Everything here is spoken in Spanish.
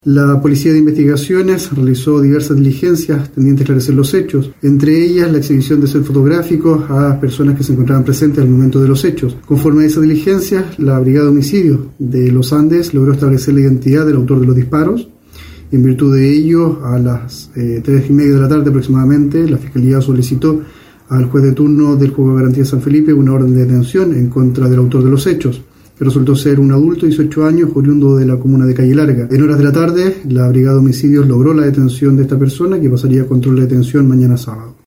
La Policía de Investigaciones realizó diversas diligencias tendientes a esclarecer los hechos, entre ellas la exhibición de set fotográficos a personas que se encontraban presentes al momento de los hechos. Conforme a esas diligencias, la Brigada de Homicidios de Los Andes logró establecer la identidad del autor de los disparos. En virtud de ello, a las 3:30 de la tarde aproximadamente, la Fiscalía solicitó al juez de turno del Juzgado de Garantía de San Felipe una orden de detención en contra del autor de los hechos, que resultó ser un adulto de 18 años, oriundo de la comuna de Calle Larga. En horas de la tarde, la Brigada de Homicidios logró la detención de esta persona, que pasaría a control de detención mañana sábado.